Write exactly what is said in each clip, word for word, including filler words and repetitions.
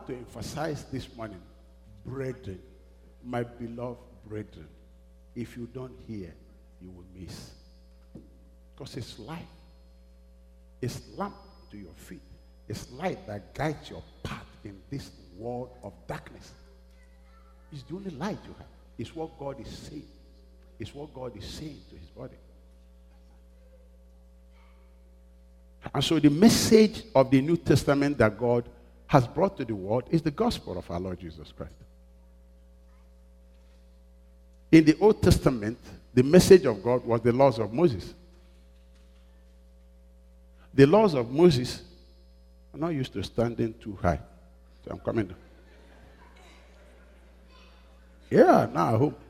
want to emphasize this morning, brethren, my beloved brethren, if you don't hear, you will miss. Because it's light. It's lamp to your feet. It's light that guides your path in this world of darkness. It's the only light you have. It's what God is saying. It's what God is saying to his body. And so the message of the New Testament that God has brought to the world is the gospel of our Lord Jesus Christ. In the Old Testament, the message of God was the laws of Moses. The laws of Moses are not used to standing too high. So I'm coming down. Yeah, now I hope.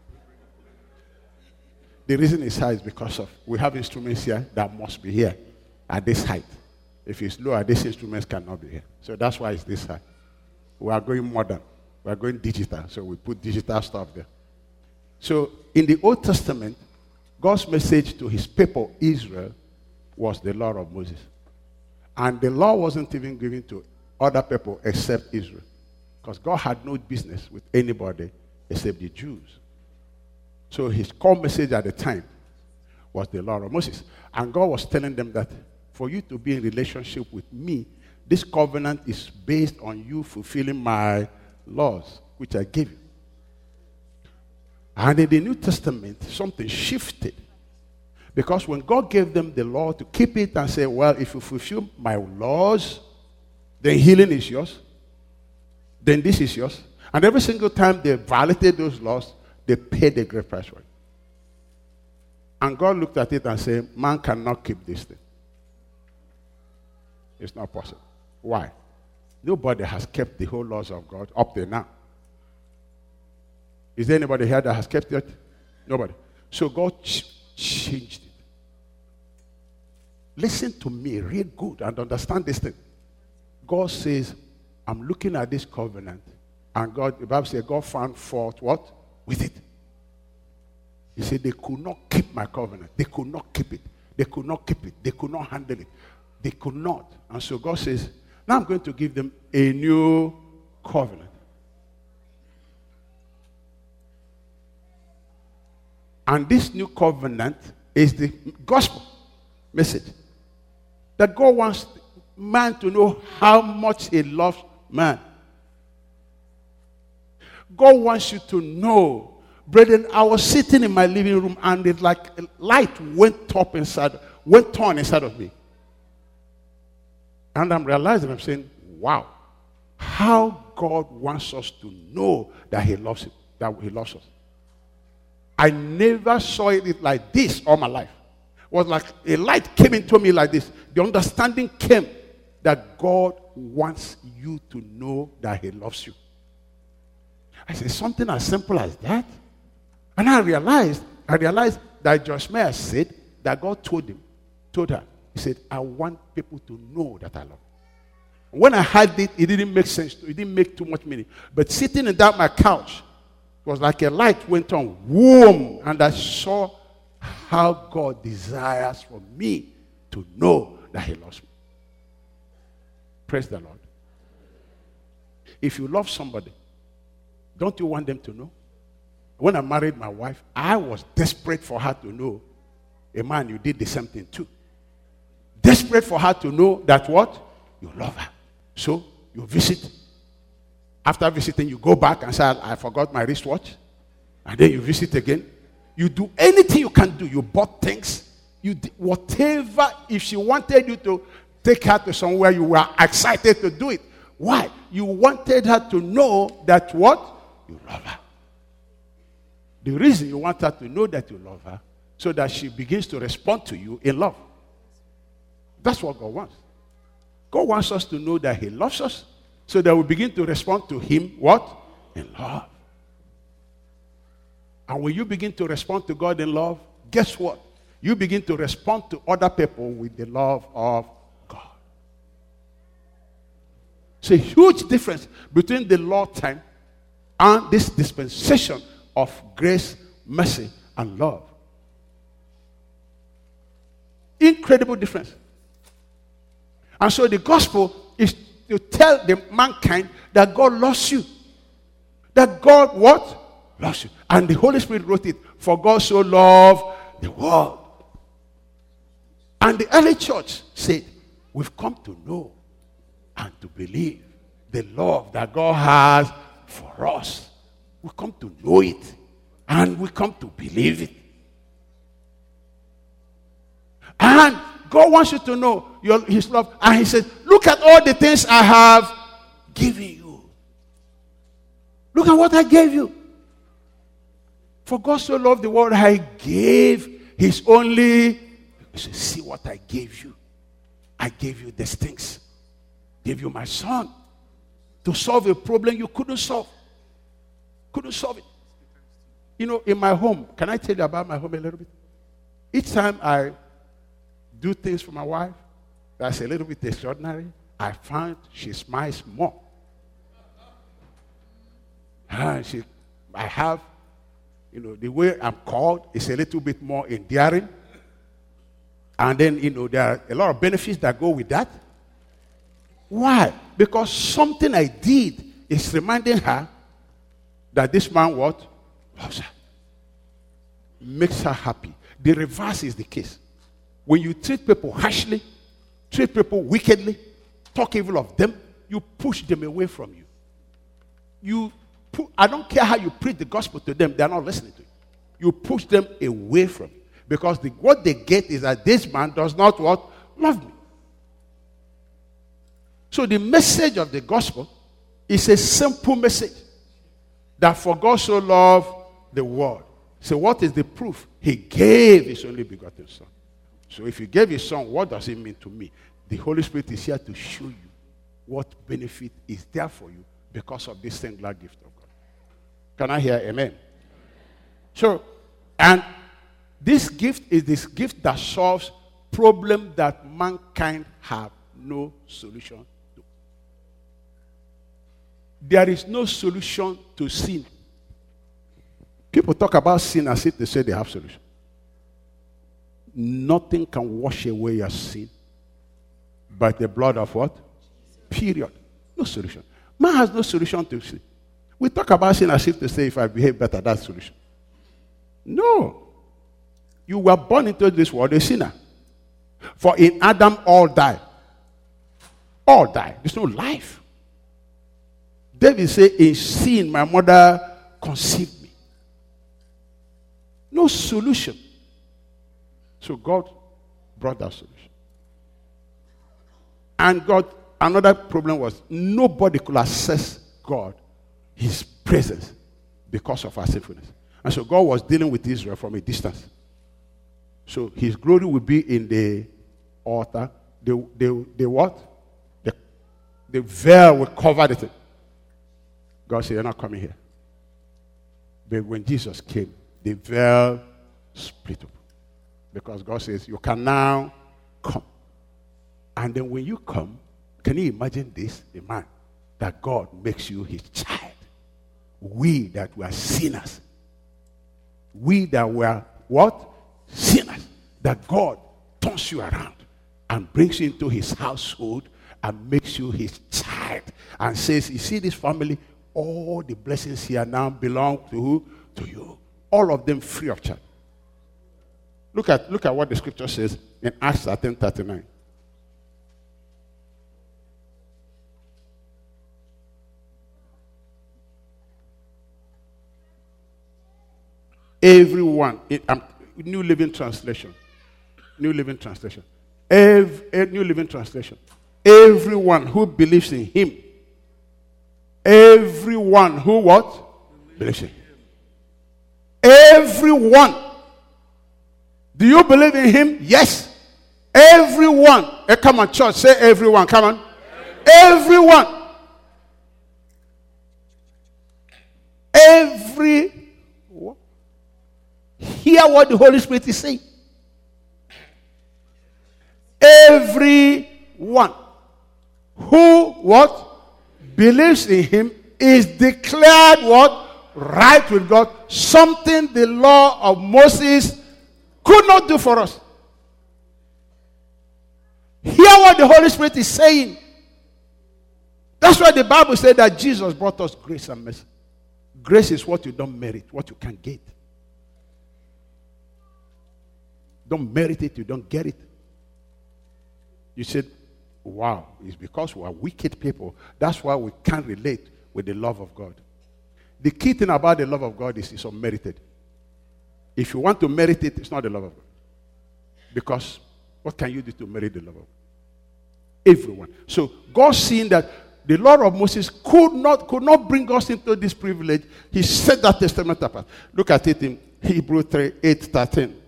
The reason it's high is because of we have instruments here that must be here at this height. If it's lower, these instruments cannot be here. So that's why it's this high. We are going modern. We are going digital. So we put digital stuff there. So in the Old Testament, God's message to his people, Israel, was the law of Moses. And the law wasn't even given to other people except Israel. Because God had no business with anybody except the Jews. So his core message at the time was the law of Moses. And God was telling them that for you to be in relationship with me, this covenant is based on you fulfilling my laws, which I gave you. And in the New Testament, something shifted. Because when God gave them the law to keep it and say, well, if you fulfill my laws, then healing is yours. Then this is yours. And every single time they violated those laws, they paid a great price for it. And God looked at it and said, man cannot keep this thing. It's not possible. Why? Nobody has kept the whole laws of God up till now. Is there anybody here that has kept it? Nobody. So God ch- changed it. Listen to me, read good and understand this thing. God says, I'm looking at this covenant. And God, the Bible says, God found fault what? With it. He said, they could not keep my covenant. They could not keep it. They could not keep it. They could not handle it. They could not. And so God says, now I'm going to give them a new covenant. And this new covenant is the gospel message. That God wants man to know how much he loves man. God wants you to know. Brethren, I was sitting in my living room and it like a light went up inside, went on inside of me. And I'm realizing, I'm saying, wow, how God wants us to know that he loves him, that he loves us. I never saw it like this all my life. It was like a light came into me like this. The understanding came that God wants you to know that he loves you. I said, something as simple as that? And I realized, I realized that Josh Meyer said that God told him, told her, he said, I want people to know that I love you. When I heard it, it didn't make sense. It didn't make too much meaning. But sitting in that my couch, it was like a light went on, whoom, and I saw how God desires for me to know that he loves me. Praise the Lord. If you love somebody, don't you want them to know? When I married my wife, I was desperate for her to know, a man, you did the same thing too. Desperate for her to know that what? You love her. So, you visit. After visiting, you go back and say, I forgot my wristwatch. And then you visit again. You do anything you can do. You bought things. You did whatever. If she wanted you to take her to somewhere, you were excited to do it. Why? You wanted her to know that what? You love her. The reason you want her to know that you love her, so that she begins to respond to you in love. That's what God wants. God wants us to know that he loves us, so that we begin to respond to him, what? In love. And when you begin to respond to God in love, guess what? You begin to respond to other people with the love of God. It's a huge difference between the law time and this dispensation of grace, mercy, and love. Incredible difference. And so the gospel is to tell the mankind that God loves you. That God what? Loves you. And the Holy Spirit wrote it. For God so loved the world. And the early church said, we've come to know and to believe the love that God has for us. We come to know it. And we come to believe it. And God wants you to know your, his love. And he says, look at all the things I have given you. Look at what I gave you. For God so loved the world, I gave his only. He said, see what I gave you. I gave you these things. Gave you my son to solve a problem you couldn't solve. Couldn't solve it. You know, in my home, can I tell you about my home a little bit? Each time I do things for my wife that's a little bit extraordinary, I find she smiles more. And she, I have, you know, the way I'm called is a little bit more endearing. And then, you know, there are a lot of benefits that go with that. Why? Because something I did is reminding her that this man what? Loves her. Makes her happy. The reverse is the case. When you treat people harshly, treat people wickedly, talk evil of them, you push them away from you. You pu- I don't care how you preach the gospel to them, they're not listening to you. You push them away from you. Because the, what they get is that this man does not what? Love me. So the message of the gospel is a simple message. That for God so loved the world. So what is the proof? He gave his only begotten son. So if he gave his son, what does it mean to me? The Holy Spirit is here to show you what benefit is there for you because of this singular gift of God. Can I hear amen? So, and this gift is this gift that solves problem that mankind have no solution to. There is no solution to sin. People talk about sin as if they say they have solution. Nothing can wash away your sin but the blood of what? Period. No solution. Man has no solution to sin. We talk about sin as if to say if I behave better, that's the solution. No. You were born into this world a sinner. For in Adam all die. All die. There's no life. David said, in sin my mother conceived me. No solution. So God brought that solution. And God, another problem was nobody could access God, his presence, because of our sinfulness. And so God was dealing with Israel from a distance. So his glory will be in the altar. The, the, the what? The, the veil will cover it. God said, you're not coming here. But when Jesus came, the veil split up. Because God says, you can now come. And then when you come, can you imagine this? A man, that God makes you his child. We that were sinners. We that were what? Sinners. That God turns you around and brings you into his household and makes you his child. And says, you see this family, all the blessings here now belong to who? To you. All of them free of charge. Look at, look at what the scripture says in Acts thirteen thirty-nine. Everyone, in, um, New Living Translation. New Living Translation. Every, New Living Translation. Everyone who believes in him. Everyone who what? Believes in him. Everyone. Do you believe in him? Yes. Everyone. Hey, come on, church. Say everyone. Come on. Everyone. Every. What? Hear what the Holy Spirit is saying. Everyone who what? Believes in him is declared what? Right with God. Something the law of Moses could not do for us. Hear what the Holy Spirit is saying. That's why the Bible said that Jesus brought us grace and mercy. Grace is what you don't merit, what you can't get. Don't merit it, you don't get it. You said, wow, it's because we are wicked people. That's why we can't relate with the love of God. The key thing about the love of God is it's unmerited. If you want to merit it, it's not the love of God. Because what can you do to merit the love of God? Everyone. So God, seeing that the law of Moses could not, could not bring us into this privilege, he set that testament apart. Look at it in Hebrews three, eight, thirteen.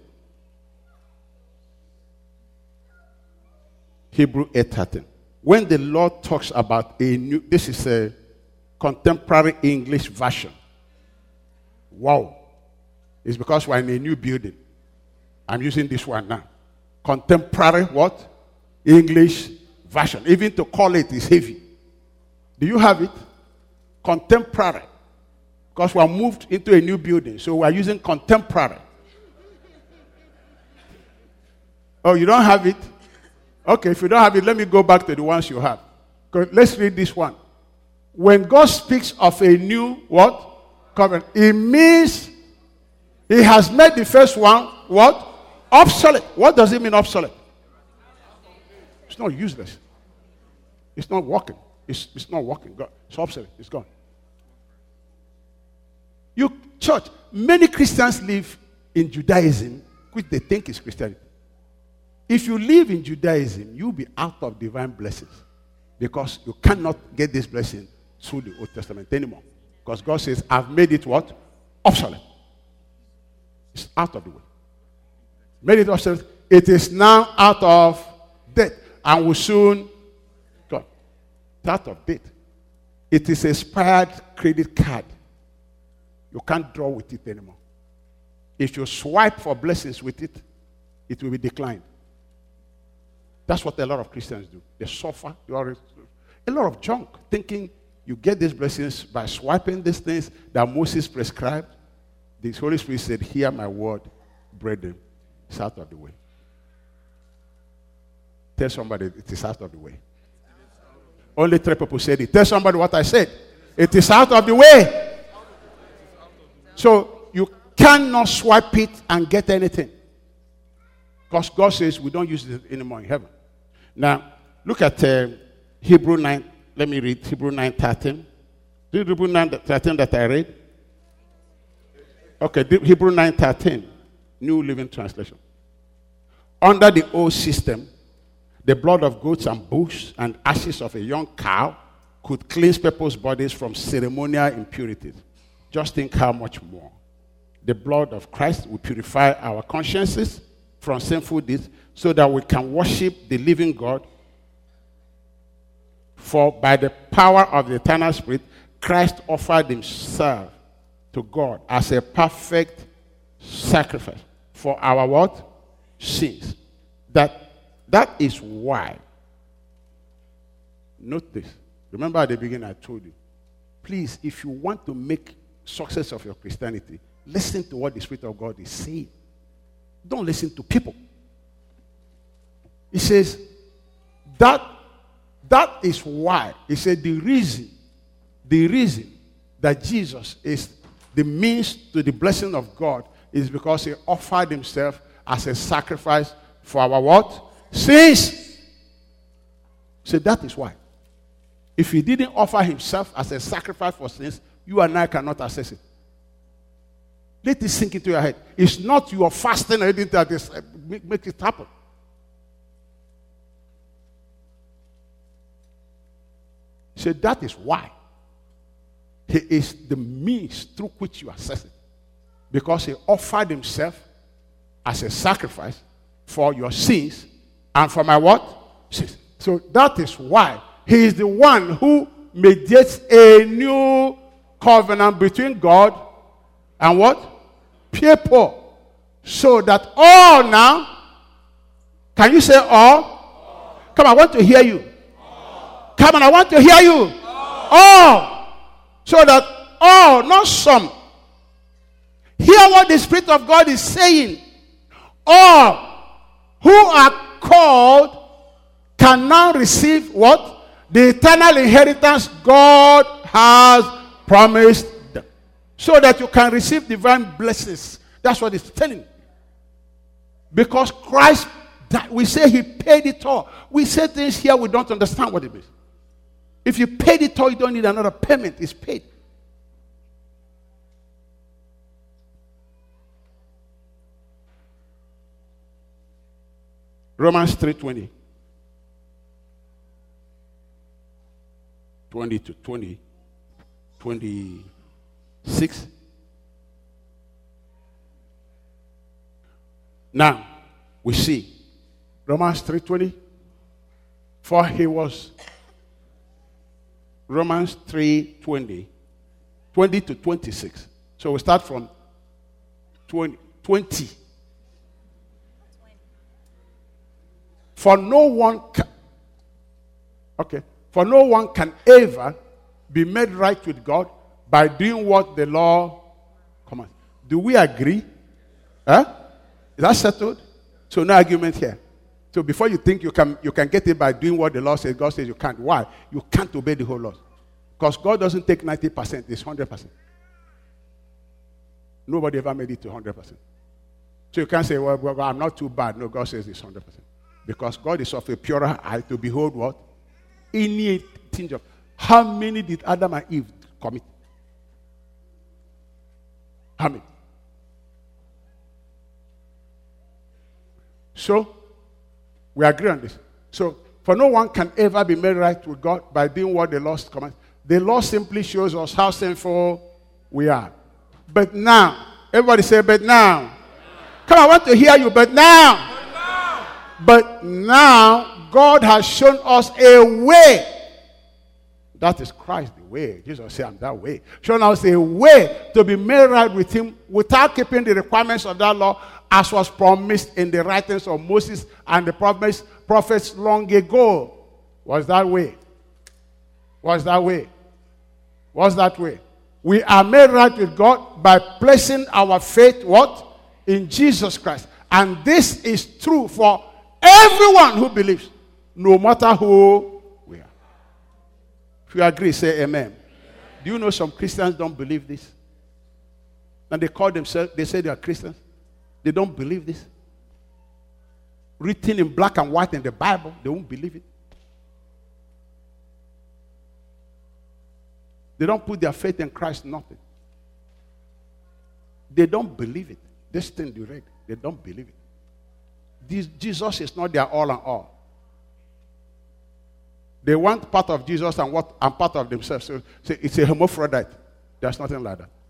Hebrews eight, thirteen. When the Lord talks about a new, this is a contemporary English version. Wow. It's because we're in a new building. I'm using this one now. Contemporary what? English version. Even to call it is heavy. Do you have it? Contemporary. Because we are moved into a new building. So we are using contemporary. Oh, you don't have it? Okay, if you don't have it, let me go back to the ones you have. Let's read this one. When God speaks of a new what? Covenant, it means he has made the first one what? Obsolete. What does it mean obsolete? It's not useless. It's not working. It's, it's not working. God, it's obsolete. It's gone. You church, many Christians live in Judaism, which they think is Christianity. If you live in Judaism, you'll be out of divine blessings. Because you cannot get this blessing through the Old Testament anymore. Because God says, I've made it what? Obsolete. It's out of the way. Made it obsolete. It is now out of date. And will soon go. It's out of date. It is an expired credit card. You can't draw with it anymore. If you swipe for blessings with it, it will be declined. That's what a lot of Christians do. They suffer. You are a lot of junk, thinking you get these blessings by swiping these things that Moses prescribed. The Holy Spirit said, hear my word, brethren. It's out of the way. Tell somebody it is out of the way. Only three people said it. Tell somebody what I said. It is out of the way. So you cannot swipe it and get anything. Because God says we don't use it anymore in heaven. Now, look at uh, Hebrew nine. Let me read Hebrew nine thirteen. Did Hebrew nine thirteen that I read? Okay, Hebrew nine thirteen, New Living Translation. Under the old system, the blood of goats and bulls and ashes of a young cow could cleanse people's bodies from ceremonial impurities. Just think how much more. The blood of Christ will purify our consciences from sinful deeds so that we can worship the living God. For by the power of the eternal Spirit, Christ offered himself to God as a perfect sacrifice for our what? Sins. That, that is why. Note this. Remember at the beginning I told you. Please, if you want to make success of your Christianity, listen to what the Spirit of God is saying. Don't listen to people. He says, that, that is why. He said the reason, the reason that Jesus is the means to the blessing of God is because he offered himself as a sacrifice for our what? Sins. So that is why. If he didn't offer himself as a sacrifice for sins, you and I cannot access it. Let it sink into your head. It's not your fasting or anything that is, uh, make, make it happen. So that is why. He is the means through which you access it. Because he offered himself as a sacrifice for your sins and for my what? Sins. So that is why he is the one who mediates a new covenant between God and what? People. So that all now, can you say all? all. Come on, I want to hear you. All. Come on, I want to hear you. All. all. So that all, not some. Hear what the Spirit of God is saying. All who are called can now receive what? The eternal inheritance God has promised them. So that you can receive divine blessings. That's what it's telling you. Because Christ died. We say he paid it all. We say things here we don't understand what it means. If you paid it all, you don't need another payment. It's paid. Romans three twenty. twenty to twenty. twenty-six. Now, we see Romans three twenty. For he was Romans three twenty. twenty to twenty-six. So we start from twenty. twenty. For no one can, okay, for no one can ever be made right with God by doing what the law commands. Do we agree? Huh? Is that settled? So no argument here. So before you think you can you can get it by doing what the law says, God says you can't. Why? You can't obey the whole law. Because God doesn't take ninety percent, it's one hundred percent. Nobody ever made it to one hundred percent. So you can't say, well, well, I'm not too bad. No, God says it's one hundred percent. Because God is of a purer eye to behold what? Any tinge of. How many did Adam and Eve commit? How many? So, we agree on this. So, for no one can ever be made right with God by doing what the law commands. The law simply shows us how sinful we are. But now, everybody say, but now. Come on, I want to hear you, but now. But now, God has shown us a way. That is Christ, the way. Jesus said, I'm that way. Shown us a way to be made right with him without keeping the requirements of that law as was promised in the writings of Moses and the prophets, prophets long ago. Was that way? Was that way? Was that way? We are made right with God by placing our faith, what? In Jesus Christ. And this is true for everyone who believes, no matter who we are. If you agree, say amen. Amen. Do you know some Christians don't believe this? And they call themselves, they say they are Christians. They don't believe this. Written in black and white in the Bible, they won't believe it. They don't put their faith in Christ, nothing. They don't believe it. This thing you read, they don't believe it. This, Jesus is not their all and all. They want part of Jesus and what and part of themselves. So, so it's a hermaphrodite. There's nothing like that.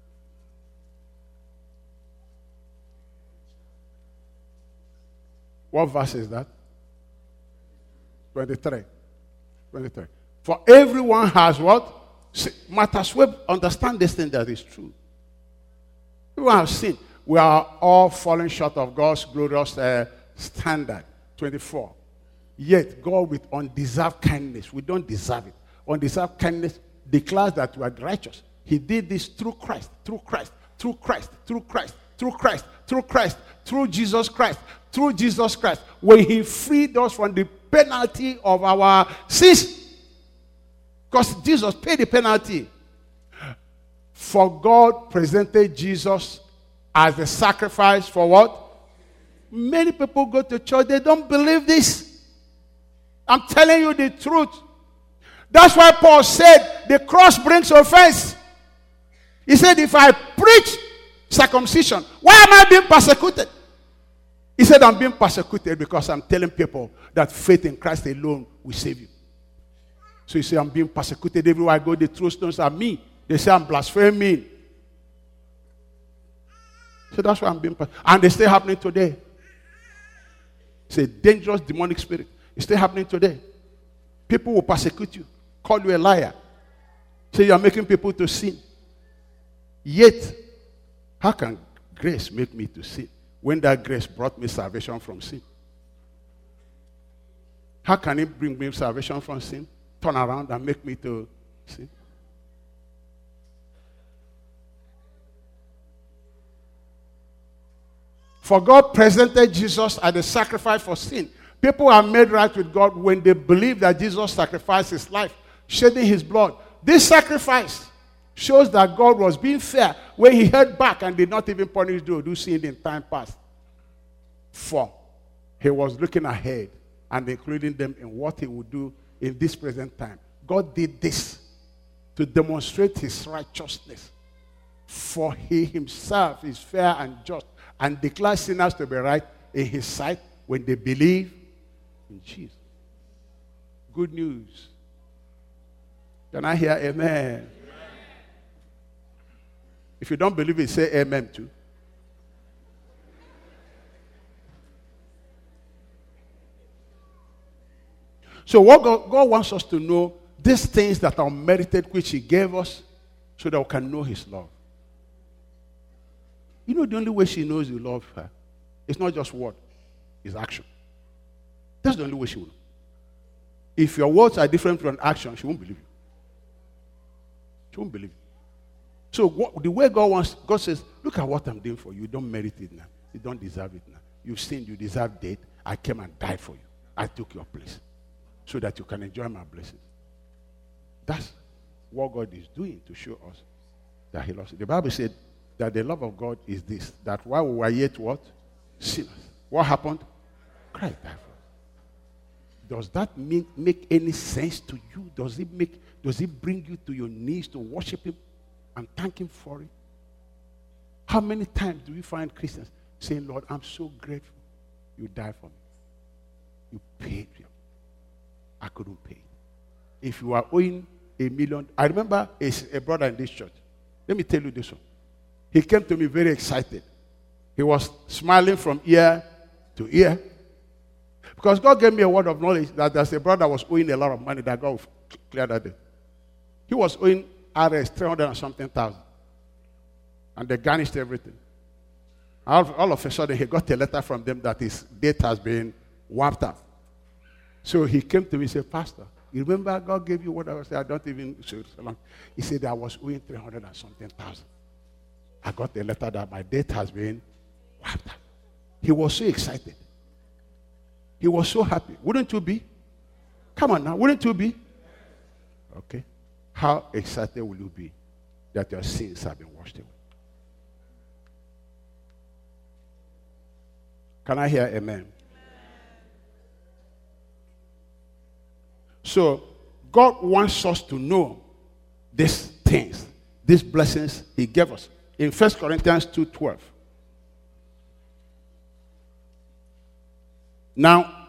What verse is that? twenty-three. twenty-three. For everyone has what? Might as well understand this thing that is true. Everyone has sinned. We are all falling short of God's glorious uh, standard. twenty-four. Yet God with undeserved kindness, we don't deserve it. Undeserved kindness declares that we are righteous. He did this through Christ, through Christ, through Christ, through Christ, through Christ, through Christ, through Jesus Christ, through Jesus Christ. When he freed us from the penalty of our sins. Because Jesus paid the penalty. For God presented Jesus as the sacrifice for what? Many people go to church, they don't believe this. I'm telling you the truth. That's why Paul said the cross brings offense. He said, if I preach circumcision, why am I being persecuted? He said, I'm being persecuted because I'm telling people that faith in Christ alone will save you. So he said, I'm being persecuted everywhere I go. They throw stones at me. They say I'm blaspheming. So that's why I'm being persecuted. And it's still happening today. It's a dangerous demonic spirit. It's still happening today. People will persecute you, call you a liar, say you are making people to sin. Yet, how can grace make me to sin when that grace brought me salvation from sin? How can it bring me salvation from sin, turn around and make me to sin? For God presented Jesus as a sacrifice for sin, People are made right with God when they believe that Jesus sacrificed his life, shedding his blood. This sacrifice shows that God was being fair when he held back and did not even punish those who sinned in time past. For he was looking ahead and including them in what he would do in this present time. God did this to demonstrate his righteousness. For he himself is fair and just and declares sinners to be right in his sight when they believe in Jesus. Good news. Can I hear amen? Amen. If you don't believe it, say amen too. So what God, God wants us to know, these things that are merited, which he gave us, so that we can know his love. You know the only way she knows you love her, it's not just word, it's action. That's the only way she will know. If your words are different from action, she won't believe you. She won't believe you. So what, the way God wants, God says, look at what I'm doing for you. You don't merit it now. You don't deserve it now. You've sinned, you deserve death. I came and died for you. I took your place so that you can enjoy my blessings. That's what God is doing to show us that he loves you. The Bible said that the love of God is this, that while we were yet what? Sinners. What happened? Christ died for us. Does that mean, make any sense to you? Does it make, does it bring you to your knees to worship him and thank him for it? How many times do we find Christians saying, Lord, I'm so grateful you died for me. You paid me. I couldn't pay. If you are owing a million, I remember a, a brother in this church. Let me tell you this one. He came to me very excited. He was smiling from ear to ear. Because God gave me a word of knowledge that there's a brother was owing a lot of money that God will clear that day. He was owing R S three hundred and something thousand. And they garnished everything. All, all of a sudden, he got a letter from them that his debt has been wiped out. So he came to me and said, Pastor, you remember God gave you what I was saying? I don't even say it so long. He said, I was owing three hundred and something thousand. I got a letter that my debt has been wiped out. He was so excited. He was so happy. Wouldn't you be? Come on now, wouldn't you be? Okay. How excited will you be that your sins have been washed away? Can I hear amen? Amen. So, God wants us to know these things, these blessings he gave us. In First Corinthians two twelve. Now,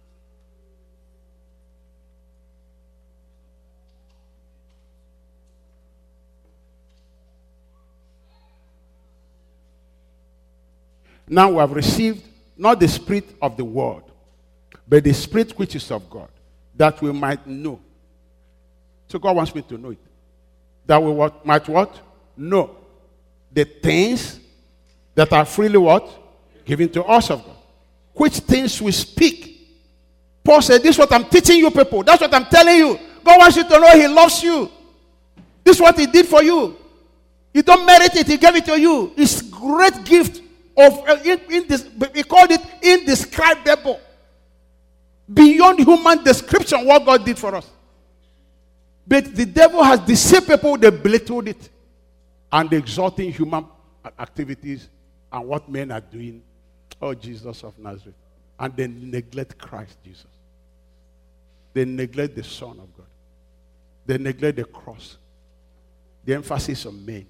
now we have received not the spirit of the world, but the spirit which is of God, that we might know. So God wants me to know it. That we what, might what? Know the things that are freely what? Given to us of God. Which things we speak. Paul said, this is what I'm teaching you people. That's what I'm telling you. God wants you to know he loves you. This is what he did for you. You don't merit it. He gave it to you. It's great gift of, uh, in, in this, we called it indescribable. Beyond human description what God did for us. But the devil has deceived people. They belittled it. And exalting human activities and what men are doing. Oh, Jesus of Nazareth. And they neglect Christ Jesus. They neglect the Son of God. They neglect the cross. The emphasis on men.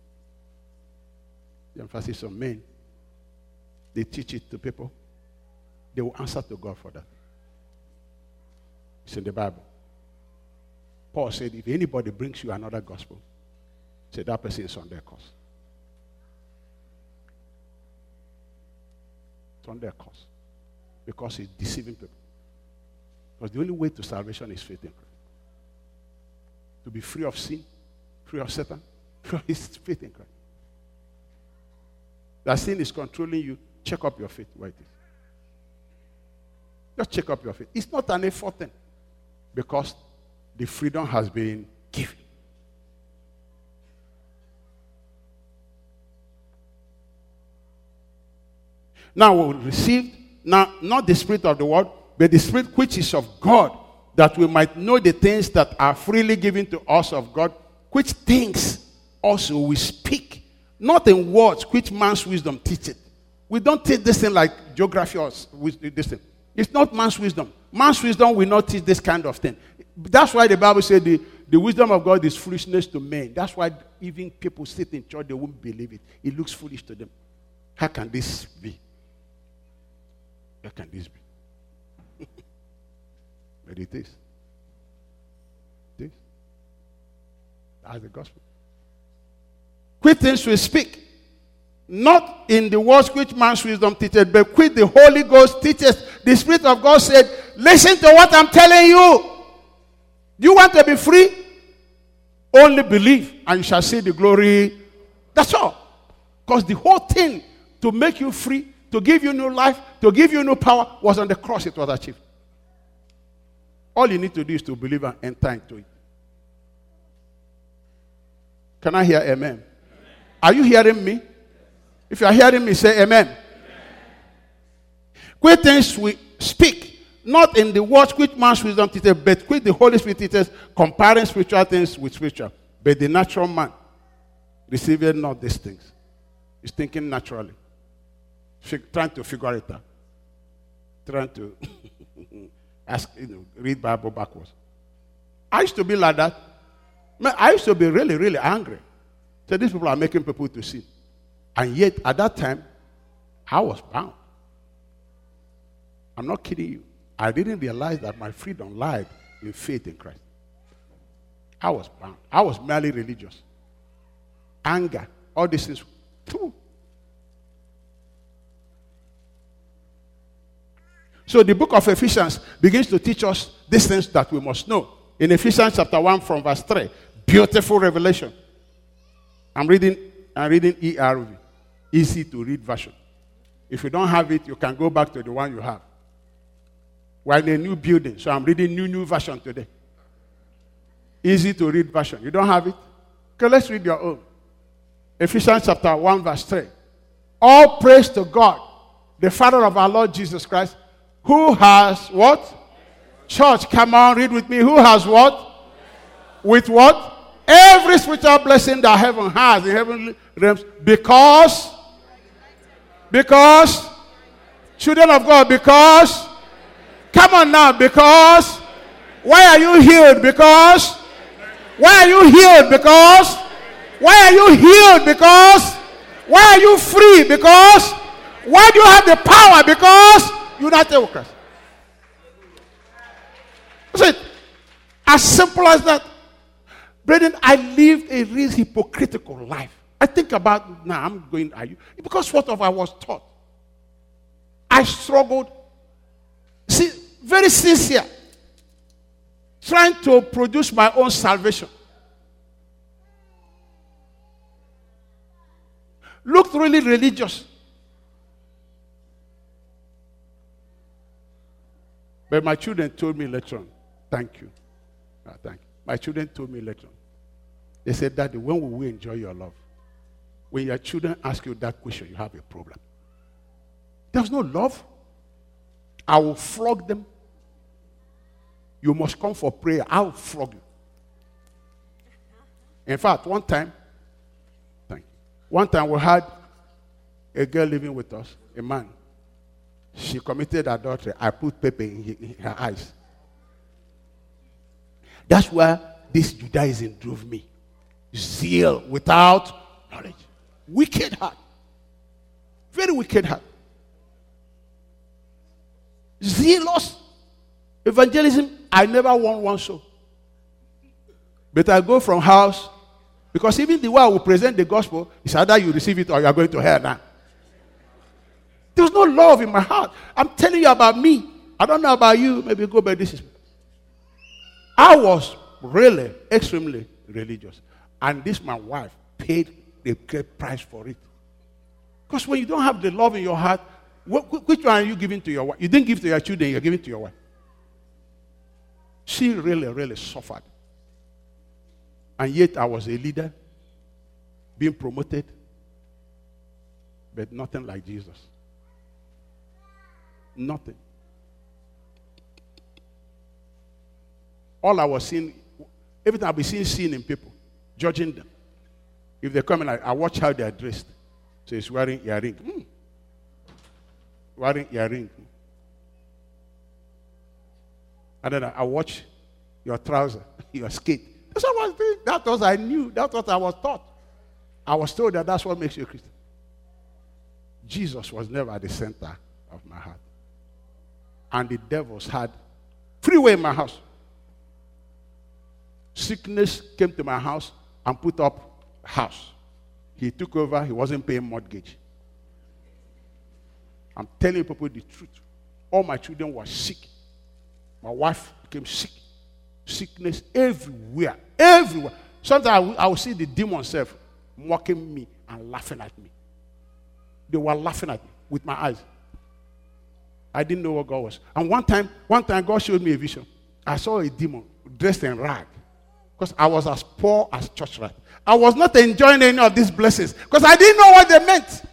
The emphasis on men. They teach it to people. They will answer to God for that. It's in the Bible. Paul said, if anybody brings you another gospel, say that person is on their course. It's on their course. Because he's deceiving people. Because the only way to salvation is faith in Christ. To be free of sin, free of Satan, free of his faith in Christ. That sin is controlling you, check up your faith where it is. Just check up your faith. It's not an effort thing. Because the freedom has been given. Now we received, now not the spirit of the world, but but the Spirit which is of God, that we might know the things that are freely given to us of God, which things also we speak, not in words which man's wisdom teacheth. We don't teach this thing like geography or this thing. It's not man's wisdom. Man's wisdom will not teach this kind of thing. That's why the Bible said the, the wisdom of God is foolishness to men. That's why even people sit in church, they won't believe it. It looks foolish to them. How can this be? How can this be? But it is. It is. That's the gospel. Quit things we speak. Not in the words which man's wisdom teaches, but which the Holy Ghost teaches. The Spirit of God said, listen to what I'm telling you. You want to be free? Only believe, and you shall see the glory. That's all. Because the whole thing to make you free, to give you new life, to give you new power, was on the cross it was achieved. All you need to do is to believe and enter into it. Can I hear amen? Amen. Are you hearing me? If you are hearing me, say amen. Amen. Great things we speak, not in the words which man's wisdom teaches, but which the Holy Spirit teaches, comparing spiritual things with spiritual. But the natural man receiving not these things. He's thinking naturally, trying to figure it out, trying to ask, you know, read Bible backwards. I used to be like that. Man, I used to be really, really angry. So these people are making people to sin. And yet, at that time, I was bound. I'm not kidding you. I didn't realize that my freedom lied in faith in Christ. I was bound. I was merely religious. Anger, all these things. So the book of Ephesians begins to teach us these things that we must know. In Ephesians chapter one from verse three, beautiful revelation. I'm reading, I'm reading E R V. Easy to read version. If you don't have it, you can go back to the one you have. We're in a new building, so I'm reading new, new version today. Easy to read version. You don't have it? Okay, let's read your own. Ephesians chapter one, verse three. All praise to God, the Father of our Lord Jesus Christ, who has what? Church, come on, read with me. Who has what? With what? Every spiritual blessing that heaven has in heavenly realms, because Because, children of God, because, come on now, because, why are you healed? Because, why are you healed? Because, why are you healed? Because, why are you free? Because, why do you have the power? Because, united with Christ. That's it. As simple as that. Brethren, I lived a real hypocritical life. I think about, now I'm going, are you? Because what of I was taught. I struggled, see, very sincere, trying to produce my own salvation. Looked really religious. But my children told me later on, thank you. Ah, thank you. My children told me later on. They said, Daddy, when will we enjoy your love? When your children ask you that question, you have a problem. There's no love. I will flog them. You must come for prayer. I will flog you. In fact, one time, thank you. One time we had a girl living with us, a man. She committed adultery. I put paper in her eyes. That's where this Judaism drove me. Zeal without knowledge. Wicked heart. Very wicked heart. Zealous. Evangelism, I never won one soul. But I go from house, because even the way I will present the gospel is either you receive it or you are going to hell now. There's no love in my heart. I'm telling you about me. I don't know about you. Maybe go by this. I was really extremely religious. And this, my wife, paid a great price for it. Because when you don't have the love in your heart, what, which one are you giving to your wife? You didn't give to your children, you're giving to your wife. She really, really suffered. And yet I was a leader, being promoted, but nothing like Jesus. Nothing. all I was seeing, everything I'll be seeing, seeing in people, judging them. If they come in, I, I watch how they are dressed. So he's wearing earring. Mm. Wearing earring. And then I, I watch your trouser, your skate. That's what I was doing. That was I knew. That's what I was taught. I was told that that's what makes you a Christian. Jesus was never at the center of my heart. And the devils had freeway in my house. Sickness came to my house and put up a house. He took over. He wasn't paying mortgage. I'm telling people the truth. All my children were sick. My wife became sick. Sickness everywhere. Everywhere. Sometimes I would see the demon self mocking me and laughing at me. They were laughing at me with my eyes. I didn't know what God was. And one time, one time God showed me a vision. I saw a demon dressed in rag. Because I was as poor as church rat. I was not enjoying any of these blessings. Because I didn't know what they meant.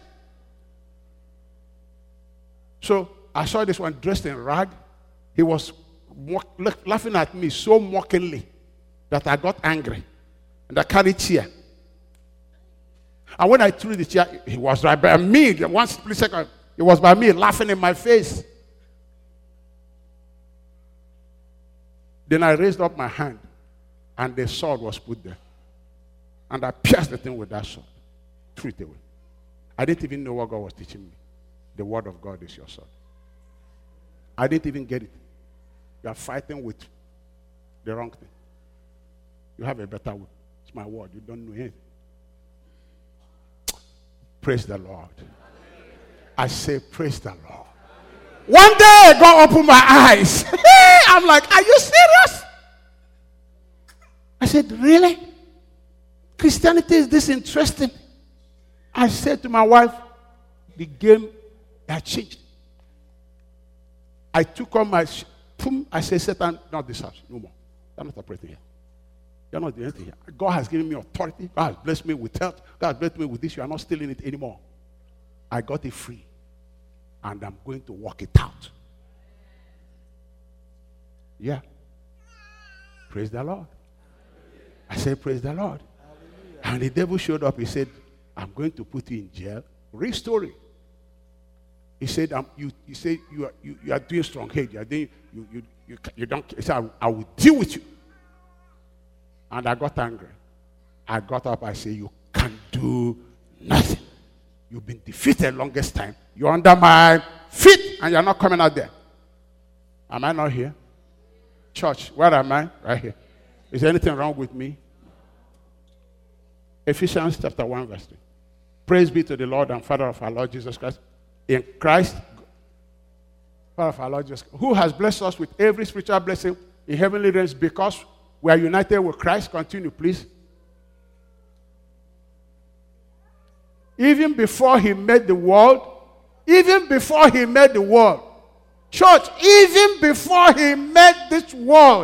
So I saw this one dressed in rag. He was mock, laughing at me so mockingly that I got angry. And I carried chair. And when I threw the chair, he was right by me. One split second, it was by me laughing in my face. Then I raised up my hand, and the sword was put there. And I pierced the thing with that sword. Threw it away. I didn't even know what God was teaching me. The word of God is your sword. I didn't even get it. You are fighting with the wrong thing. You have a better word. It's my word. You don't know anything. Praise the Lord. I say, praise the Lord. One day, God opened my eyes. I'm like, are you serious? I said, really? Christianity is this interesting? I said to my wife, the game had changed. I took on my, boom, I said, Satan, not this house, no more. I'm not operating here. You're not doing anything here. God has given me authority. God has blessed me with health. God has blessed me with this. You are not stealing it anymore. I got it free. And I'm going to work it out. Yeah. Praise the Lord. I said, praise the Lord. And the devil showed up. He said, I'm going to put you in jail. Real story. He said, um, you, you, said you, are, you, you are doing strong hate. You are doing, you, you, you, you don't, he said, I, I will deal with you. And I got angry. I got up. I said, you can do nothing. You've been defeated longest time. You're under my feet and you're not coming out there. Am I not here? Church, where am I? Right here. Is there anything wrong with me? Ephesians chapter one verse three. Praise be to the Lord and Father of our Lord Jesus Christ. In Christ, Father of our Lord Jesus Christ, who has blessed us with every spiritual blessing in heavenly realms because we are united with Christ. Continue, please. Even before he made the world, even before he made the world, church, even before he made this world,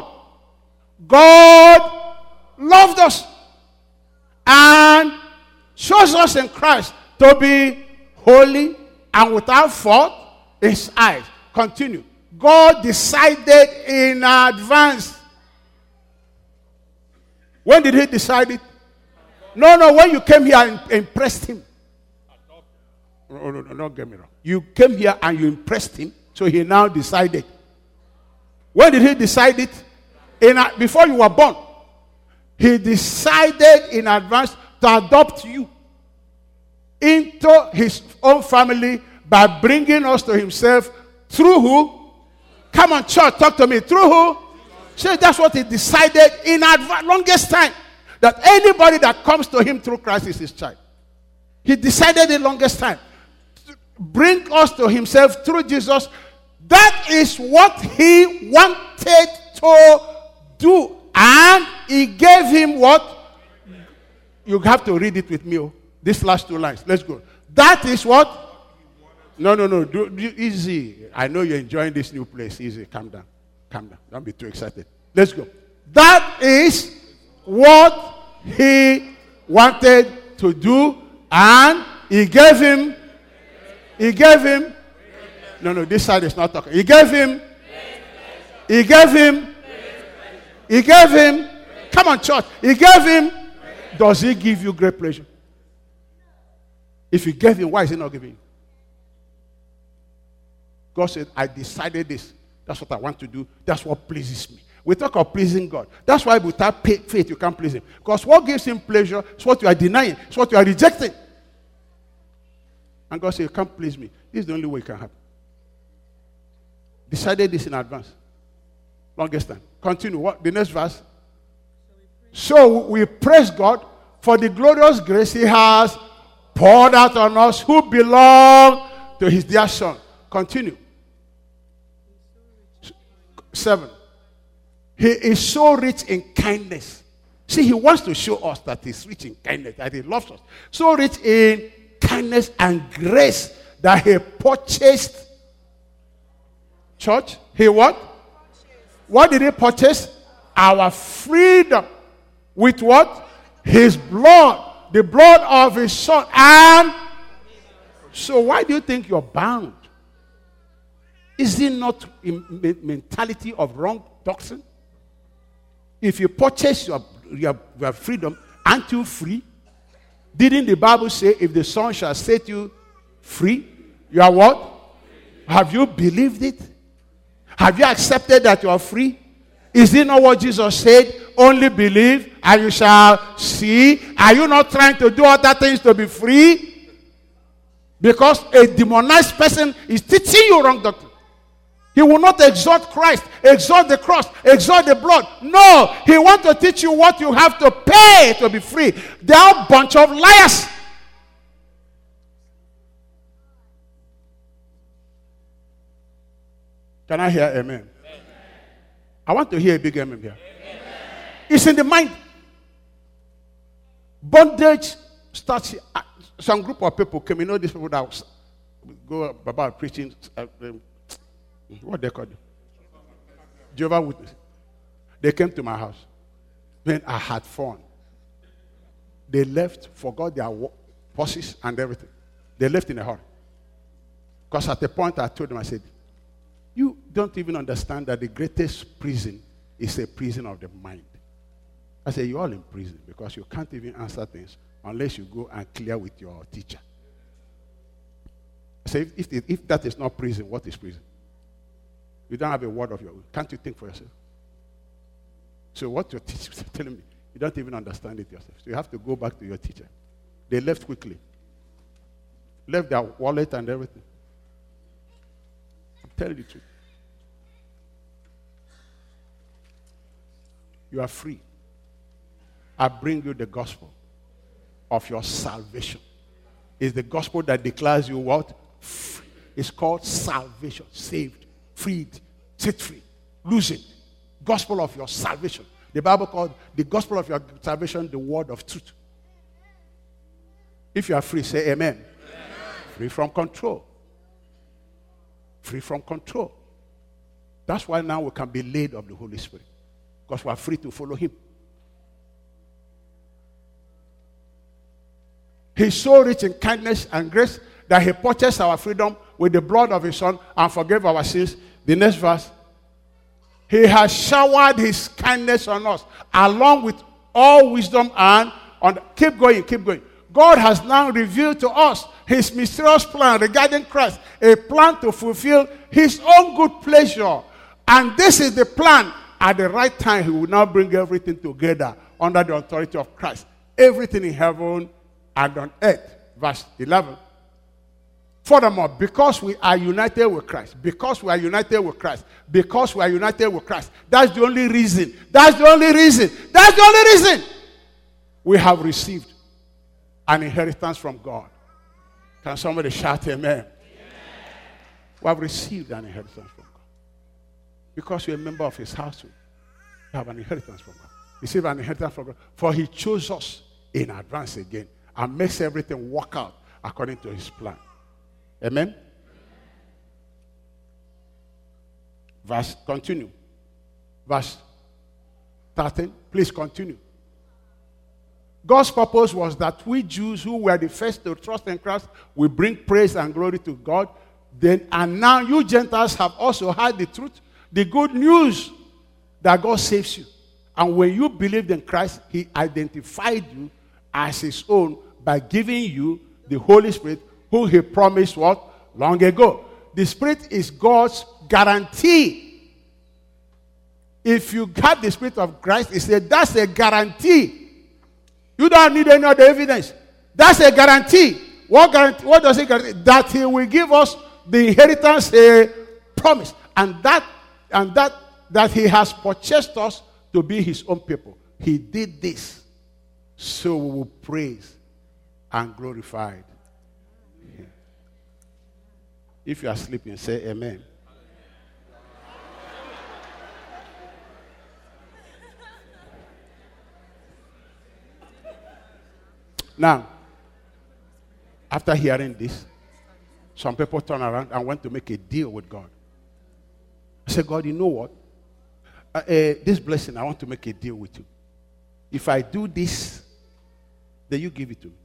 God loved us and chose us in Christ to be holy and without fault in his eyes. Continue. God decided in advance. When did he decide it? No, no, when you came here and impressed him. No, no, no, don't get me wrong. You came here and you impressed him, so he now decided. When did he decide it? In a, before you were born. He decided in advance to adopt you into his own family by bringing us to himself through who? Come on, church, talk to me. Through who? So that's what he decided in advance, longest time. That anybody that comes to him through Christ is his child. He decided in longest time. Bring us to himself through Jesus. That is what he wanted to do. And he gave him what? You have to read it with me. Oh. These last two lines. Let's go. That is what? No, no, no. Do, do, easy. I know you're enjoying this new place. Easy. Calm down. Calm down. Don't be too excited. Let's go. That is what he wanted to do. And he gave him. He gave him. No, no, this side is not talking. He gave him. He gave him. He gave him, come on, church. He gave him, does he give you great pleasure? If he gave him, why is he not giving you? God said, I decided this. That's what I want to do. That's what pleases me. We talk of pleasing God. That's why without faith, you can't please him. Because what gives him pleasure is what you are denying. It's what you are rejecting. And God said, you can't please me. This is the only way it can happen. Decided this in advance. Longest time. Continue. What? The next verse. So we praise God for the glorious grace he has poured out on us who belong to his dear son. Continue. Seven. He is so rich in kindness. See, he wants to show us that he's rich in kindness, that he loves us. So rich in kindness and grace that he purchased. Church, he what? Purchased. What did he purchase? Our freedom. With what? His blood. The blood of his son. And so why do you think you're bound? Is it not a mentality of wrong doctrine? If you purchase your, your, your freedom, aren't you free? Didn't the Bible say, if the Son shall set you free, you are what? Have you believed it? Have you accepted that you are free? Is it not what Jesus said? Only believe and you shall see. Are you not trying to do other things to be free? Because a demonized person is teaching you wrong doctrine. He will not exalt Christ, exalt the cross, exalt the blood. No, he wants to teach you what you have to pay to be free. They are a bunch of liars. Can I hear amen? Amen. I want to hear a big amen here. Amen. It's in the mind. Bondage starts here. Some group of people came. You know these people that go about preaching. Uh, um, What they call them? Jehovah's Witness. They came to my house. When I had fun. They left, forgot their horses and everything. They left in a hurry. Because at the point I told them, I said, you don't even understand that the greatest prison is a prison of the mind. I said, you're all in prison because you can't even answer things unless you go and clear with your teacher. I said, if, if, if that is not prison, what is prison? You don't have a word of your own. Can't you think for yourself? So what your teacher is telling me, you don't even understand it yourself. So you have to go back to your teacher. They left quickly. Left their wallet and everything. I'm telling you the truth. You are free. I bring you the gospel of your salvation. It's the gospel that declares you what? Free. It's called salvation. Saved. Freed, set free, loosened. Gospel of your salvation. The Bible called the gospel of your salvation the word of truth. If you are free, say amen. Amen. Free from control. Free from control. That's why now we can be led of the Holy Spirit. Because we are free to follow him. He's so rich in kindness and grace that he purchased our freedom with the blood of his son and forgave our sins. The next verse. He has showered his kindness on us along with all wisdom and on. Keep going, keep going. God has now revealed to us his mysterious plan regarding Christ, a plan to fulfill his own good pleasure. And this is the plan. At the right time, he will now bring everything together under the authority of Christ. Everything in heaven and on earth. Verse eleven. Furthermore, because we are united with Christ, because we are united with Christ, because we are united with Christ, that's the only reason, that's the only reason, that's the only reason we have received an inheritance from God. Can somebody shout amen? Amen. We have received an inheritance from God. Because you're a member of his household, you have an inheritance from God. Receive an inheritance from God. For he chose us in advance again and makes everything work out according to his plan. Amen? Verse, continue. Verse thirteen, please continue. God's purpose was that we Jews who were the first to trust in Christ will bring praise and glory to God. Then, and now you Gentiles have also heard the truth, the good news that God saves you. And when you believed in Christ, he identified you as his own by giving you the Holy Spirit, who he promised what? Long ago. The Spirit is God's guarantee. If you have the Spirit of Christ, he said that's a guarantee. You don't need any other evidence. That's a guarantee. What guarantee? What does it guarantee? That he will give us the inheritance, a promise, and that and that that he has purchased us to be his own people. He did this, so we will praise and glorify him. If you are sleeping, say amen. Now, after hearing this, some people turn around and went to make a deal with God. I said, God, you know what? Uh, uh, this blessing, I want to make a deal with you. If I do this, then you give it to me.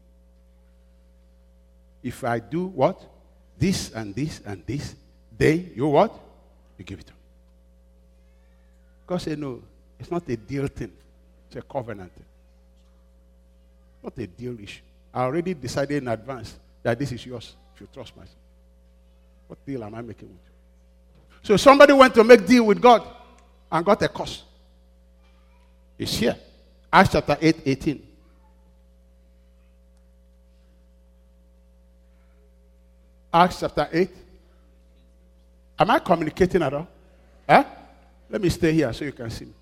If I do what? This and this and this, then you what? You give it to me. God said, no, it's not a deal thing. It's a covenant thing. Not a deal issue. I already decided in advance that this is yours if you trust myself. What deal am I making with you? So somebody went to make deal with God and got a curse. It's here. Acts chapter eight, eighteen. Acts chapter eight. Am I communicating at all? Eh? Let me stay here so you can see me.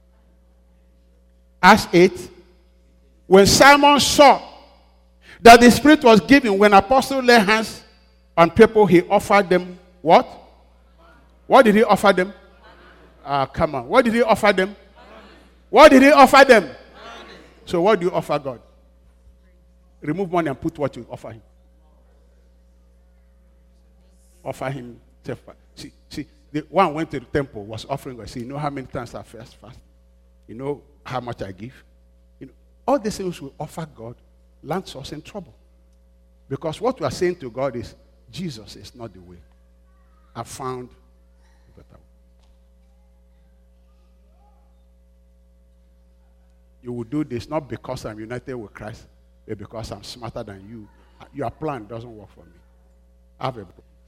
Acts eight. When Simon saw that the Spirit was given, when apostles laid hands on people, he offered them what? What did he offer them? Ah, uh, come on. What did he offer them? What did he offer them? So what do you offer God? Remove money and put what you offer him. Offer him. See, see, the one went to the temple, was offering God. See, you know how many times I fast, fast? You know how much I give? You know, all these things we offer God lands us in trouble. Because what we are saying to God is, Jesus is not the way. I found a better way. You will do this not because I'm united with Christ, but because I'm smarter than you. Your plan doesn't work for me. I have a,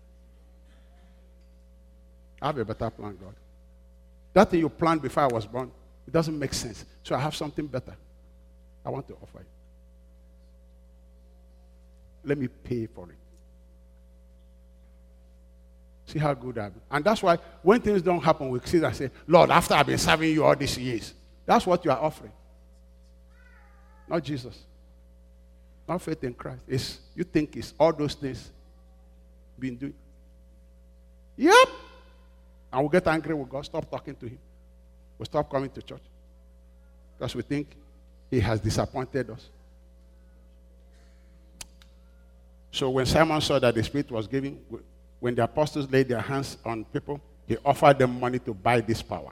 I have a better plan, God. That thing you planned before I was born, it doesn't make sense. So I have something better I want to offer you. Let me pay for it. See how good I am. And that's why when things don't happen, we sit and say, Lord, after I've been serving you all these years, that's what you are offering. Not Jesus. Not faith in Christ. It's, you think it's all those things been doing. Yep. And we'll get angry with God, stop talking to him. We'll stop coming to church. Because we think he has disappointed us. So when Simon saw that the Spirit was giving, when the apostles laid their hands on people, he offered them money to buy this power.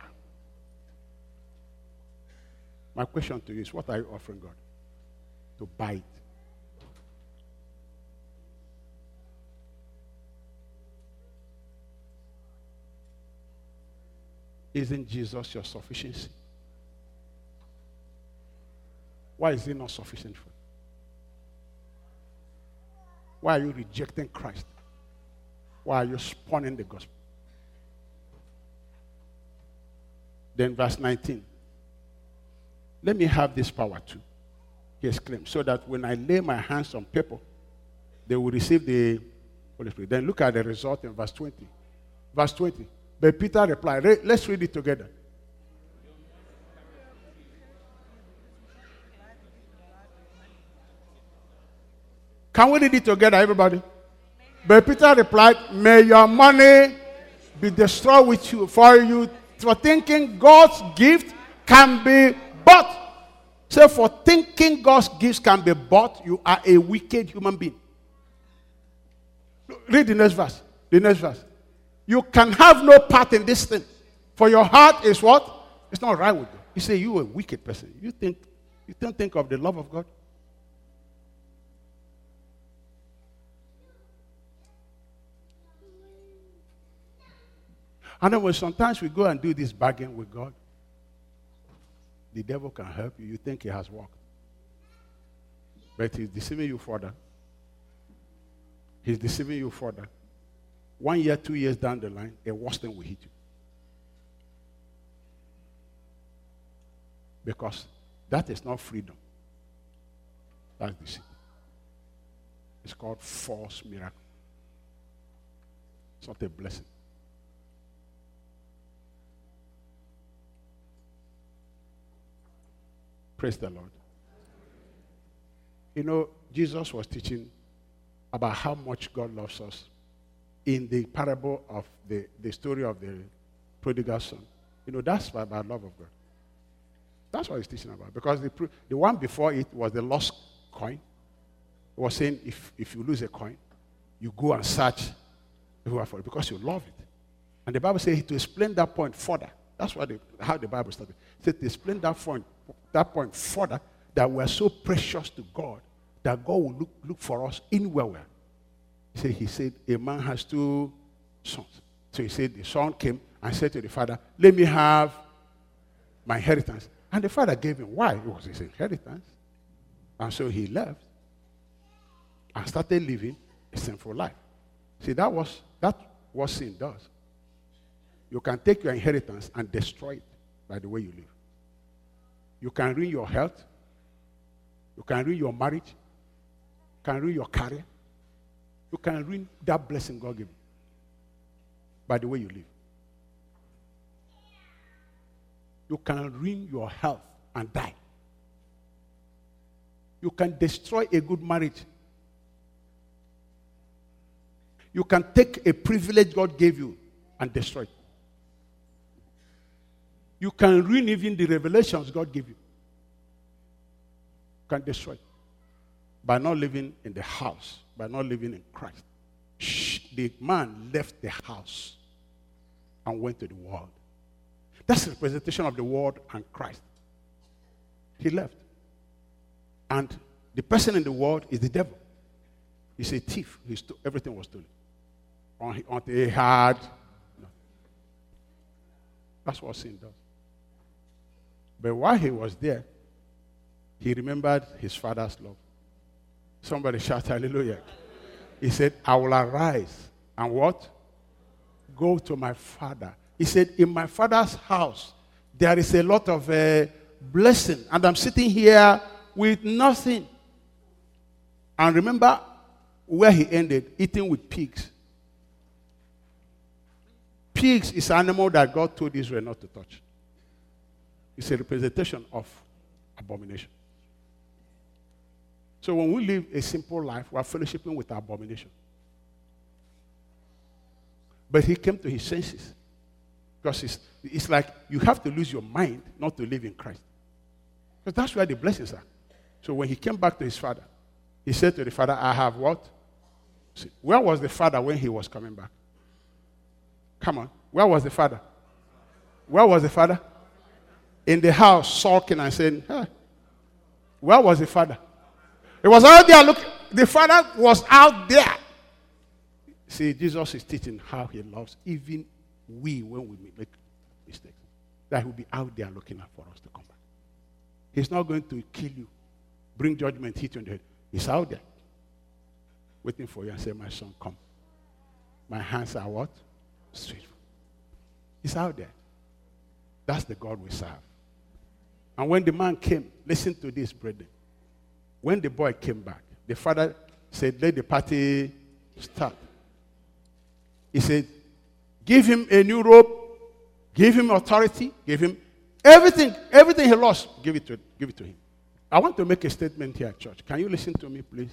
My question to you is, what are you offering God? To buy it. Isn't Jesus your sufficiency? Why is he not sufficient for you? Why are you rejecting Christ? Why are you spurning the gospel? Then verse nineteen. Let me have this power too, he exclaimed, so that when I lay my hands on people, they will receive the Holy Spirit. Then look at the result in verse twenty. Verse twenty. But Peter replied, let's read it together. Can we read it together, everybody? But Peter replied, may your money be destroyed with you, for you for thinking God's gift can be bought. So for thinking God's gifts can be bought, you are a wicked human being. Read the next verse. The next verse. You can have no part in this thing. For your heart is what? It's not right with you. You say you're a wicked person. You think you don't think of the love of God? And then when sometimes we go and do this bargain with God, the devil can help you. You think he has worked. But he's deceiving you further. He's deceiving you further. One year, two years down the line, a worse thing will hit you. Because that is not freedom. That's deceit. It's called false miracle. It's not a blessing. Praise the Lord. You know, Jesus was teaching about how much God loves us in the parable of the, the story of the prodigal son. You know, that's about love of God. That's what he's teaching about. Because the, the one before it was the lost coin. He was saying if, if you lose a coin, you go and search everywhere for it because you love it. And the Bible says to explain that point further. That's what the, how the Bible started. It said to explain that point, that point further, that we are so precious to God that God will look, look for us anywhere we are. He said, he said, a man has two sons. So he said, the son came and said to the father, let me have my inheritance. And the father gave him. Why? It was his inheritance. And so he left and started living a sinful life. See, that was that what sin does. You can take your inheritance and destroy it by the way you live. You can ruin your health. You can ruin your marriage. You can ruin your career. You can ruin that blessing God gave you by the way you live. You can ruin your health and die. You can destroy a good marriage. You can take a privilege God gave you and destroy it. You can ruin even the revelations God gave you. You can destroy it by not living in the house, by not living in Christ. Shh, the man left the house and went to the world. That's the representation of the world and Christ. He left. And the person in the world is the devil. He's a thief. He st- everything was stolen. Until he had. No. That's what sin does. But while he was there, he remembered his father's love. Somebody shout hallelujah. He said, I will arise and what? Go to my father. He said, in my father's house, there is a lot of uh, blessing. And I'm sitting here with nothing. And remember where he ended, eating with pigs. Pigs is an animal that God told Israel not to touch. It's a representation of abomination. So when we live a simple life, we are fellowshipping with our abomination. But he came to his senses. Because it's, it's like you have to lose your mind not to live in Christ. Because that's where the blessings are. So when he came back to his father, he said to the father, I have what? See, where was the father when he was coming back? Come on. Where was the father? Where was the father? In the house, sulking and saying, hey. Where was the father? He was out there looking. The father was out there. See, Jesus is teaching how he loves even we when we make mistakes. That he will be out there looking out for us to come back. He's not going to kill you, bring judgment, hit you in the head. He's out there waiting for you and say, my son, come. My hands are what? Straight. He's out there. That's the God we serve. And when the man came, listen to this, brethren. When the boy came back, the father said, let the party start. He said, give him a new robe, give him authority, give him everything, everything he lost, give it to, give it to him. I want to make a statement here at church. Can you listen to me, please?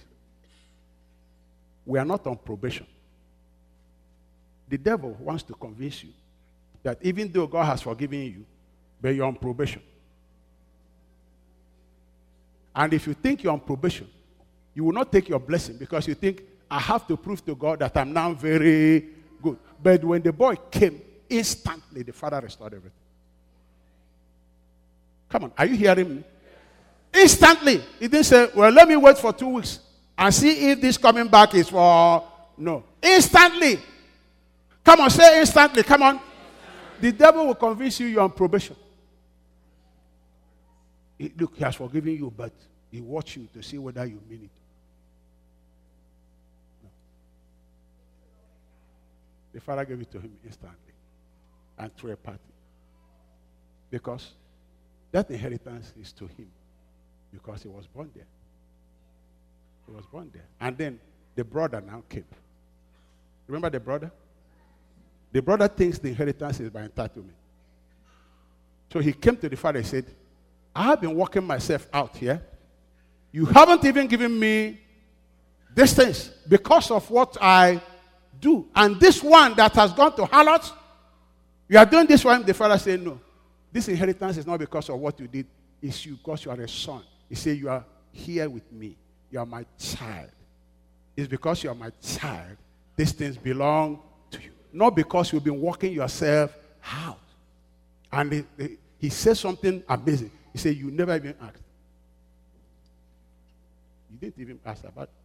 We are not on probation. The devil wants to convince you that even though God has forgiven you, but you're on probation. And if you think you're on probation, you will not take your blessing because you think, I have to prove to God that I'm now very good. But when the boy came, instantly the father restored everything. Come on, are you hearing me? Instantly. He didn't say, well, let me wait for two weeks and see if this coming back is for... No. Instantly. Come on, say instantly. Come on. The devil will convince you you're on probation. he, look, he has forgiven you, but he watch you to see whether you mean it. No. The father gave it to him instantly and threw a party. Because that inheritance is to him. Because he was born there. He was born there. And then the brother now came. Remember the brother? The brother thinks the inheritance is by entitlement. So he came to the father and said, I have been working myself out here. You haven't even given me this things because of what I do. And this one that has gone to harlots, you are doing this for him. The father said, no. This inheritance is not because of what you did. It's you because you are a son. He said, you are here with me. You are my child. It's because you are my child. These things belong to you. Not because you've been working yourself out. And he, he, he said something amazing. He said, you never even asked. You didn't even ask about it.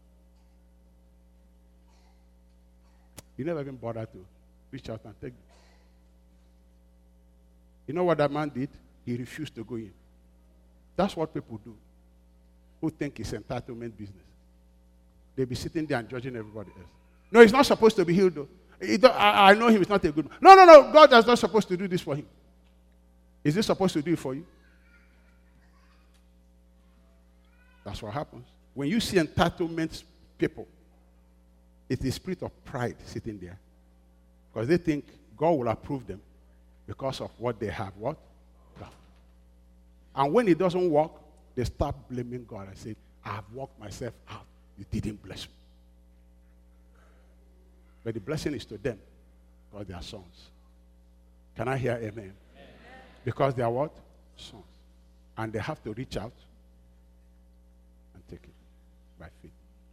You never even bothered to reach out and take it. You know what that man did? He refused to go in. That's what people do who think it's entitlement business. They'll be sitting there and judging everybody else. No, he's not supposed to be healed though. He I, I know him, he's not a good man. No, no, no, God is not supposed to do this for him. Is he supposed to do it for you? That's what happens. When you see entitlement people, it is spirit of pride sitting there. Because they think God will approve them because of what they have. What? God. And when it doesn't work, they start blaming God and say, I have worked myself out. You didn't bless me. But the blessing is to them because they are sons. Can I hear amen? Amen? Because they are what? Sons. And they have to reach out and take it by faith.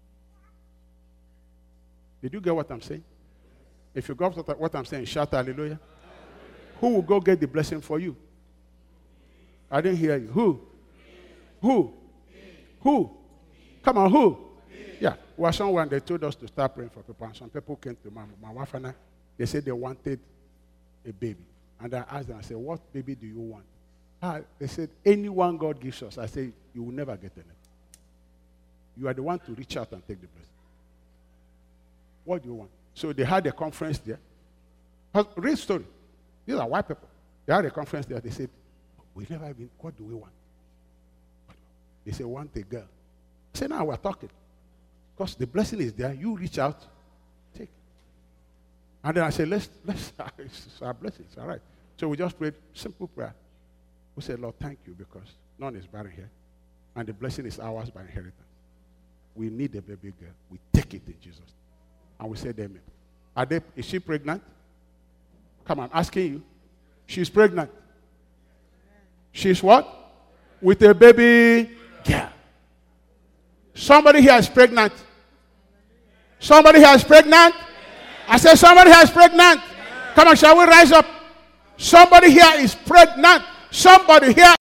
Did you get what I'm saying? If you got what I'm saying, shout hallelujah. Hallelujah. Who will go get the blessing for you? I didn't hear you. Who? Who? Who? Come on, who? Yeah, we were somewhere and they told us to start praying for people. And some people came to my, my wife and I. They said they wanted a baby. And I asked them, I said, what baby do you want? Ah, they said, anyone God gives us. I said, you will never get any. You are the one to reach out and take the blessing. What do you want? So they had a conference there. Real story. These are white people. They had a conference there. They said, we never even, what do we want? They said, want a girl. I said, now we're talking. Because the blessing is there. You reach out, take. And then I said, let's, let's, it's our blessing. It's all right. So we just prayed simple prayer. We said, Lord, thank you because none is barren here. And the blessing is ours by inheritance. We need a baby girl. We take it in Jesus' name. And we said, amen. Are they, is she pregnant? Come on, I'm asking you. She's pregnant. She's what? With a baby girl. Somebody here is pregnant. Somebody here is pregnant. I said somebody here is pregnant. Come on, shall we rise up? Somebody here is pregnant. Somebody here.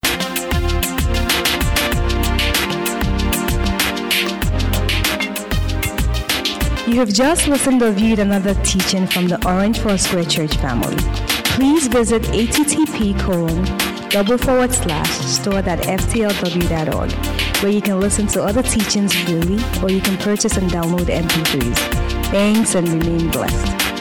You have just listened or viewed another teaching from the Orange Foursquare Church family. Please visit http colon double forward slash store.ftlw.org where you can listen to other teachings freely or you can purchase and download M P threes. Thanks and remain blessed.